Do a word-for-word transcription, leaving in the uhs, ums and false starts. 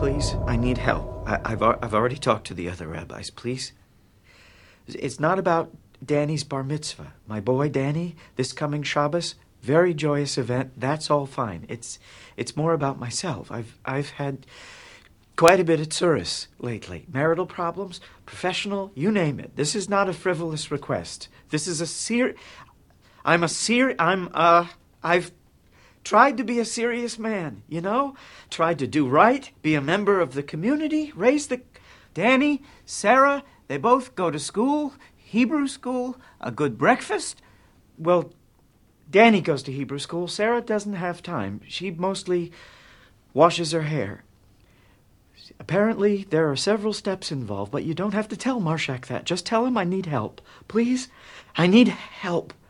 please. I need help. I, I've, I've already talked to the other rabbis, please. It's not about Danny's bar mitzvah. My boy Danny, this coming Shabbos, very joyous event. That's all fine. It's it's more about myself. I've I've had quite a bit of tsuris lately. Marital problems, professional, you name it. This is not a frivolous request. This is a ser... I'm a ser... I'm, uh... I've tried to be a serious man, you know? Tried to do right, be a member of the community, raise the... Danny, Sarah, they both go to school, Hebrew school, a good breakfast. Well, Danny goes to Hebrew school. Sarah doesn't have time. She mostly washes her hair. Apparently, there are several steps involved, but you don't have to tell Marshak that. Just tell him I need help. Please? I need help.